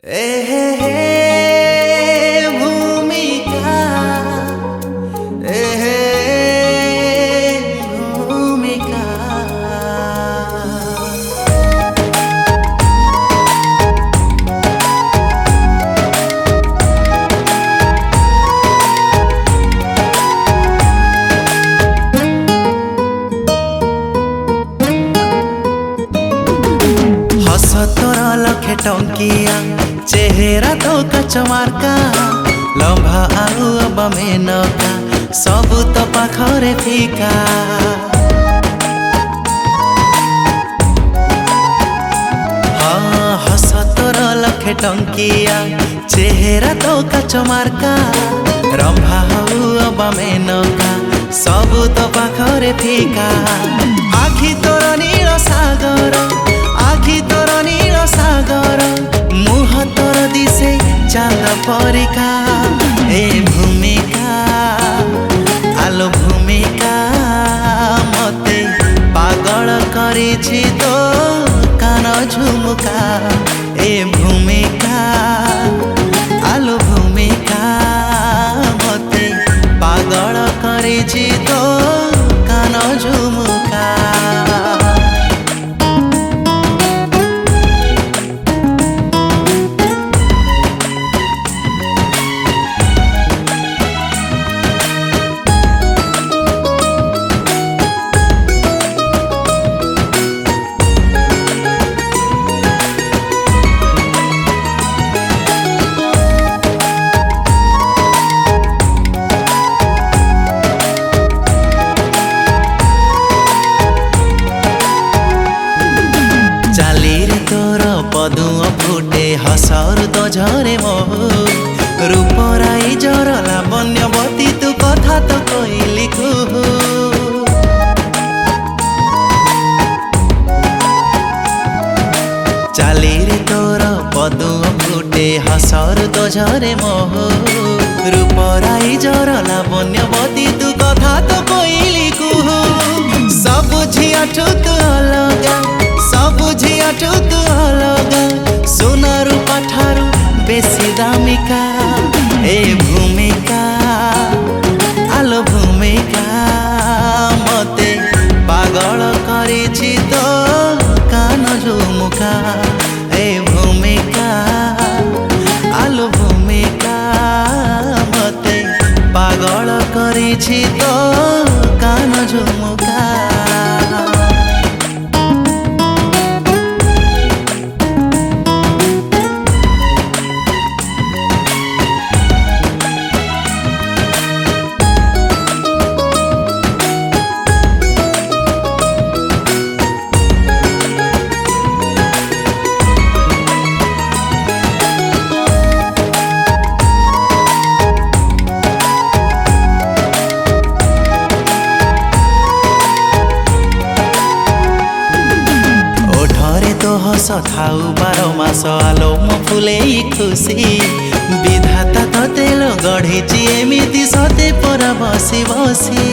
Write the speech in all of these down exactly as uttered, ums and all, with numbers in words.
एहे हे भूमिका एहे भूमिका हस तोर लखे टंकिया चेहरा तो कचमार्का लंबा आउ अब मेनका सबु तो पाखरे फीका हाँ हस तोर लखे टंकिया चेहरा तो कचमार्का रंभा आउ अब मेनका सबु तो पाखरे फीका आखि तोर नील सागर आखि तोर नील सागर मुह तोर दिसे चांद परिका ए भूमिका आलो भूमिका मते पागल करिछि तो कान झुमुका ए भूमिका आलो भूमिका मते पागल करिछि तो कान झुमुका पदुआ फुटे हसर तो झरे महु रूपराई जर लावण्यवती तू कथा तो कहली कुहु चाली रे तोर पदुआ फुटे हसर तो झरे महु रूपराई जर लावण्यवती तू कथा तो कहली कुहु सब झियाठू तू अलगा सब झियाठू तू अलगा सोनारू पाठारू बेसी दामिका ए भूमिका आलो भूमिका मते पागल करिछि तो कान झुमुका ए भूमिका आलो भूमिका मते पागल करिछि तो कान झुमुका हस थाउ बार मास आलो मो फुले खुशी विधाता तो तेल गढ़ी एमिति सते पर बसी बसी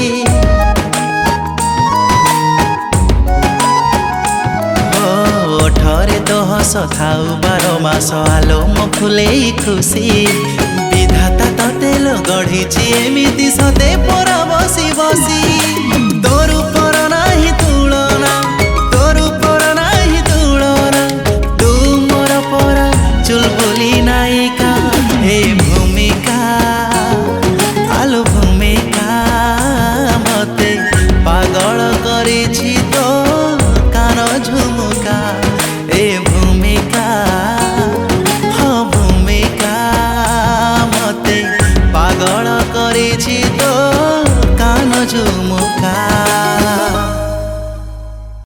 ओठरे तो हस थाउ बार मास आलो मो फुले खुशी विधाता तो तेल गढ़ी एमिति सते पर बसी बसी तोर पर नाही तुलना तोर पर चुलबुली नायिका हे भूमिका आलो भूमिका मते पागल करिछि तो कान झुमुका ए भूमिका हाँ भूमिका मते पागल करिछि तो कान झुमुका।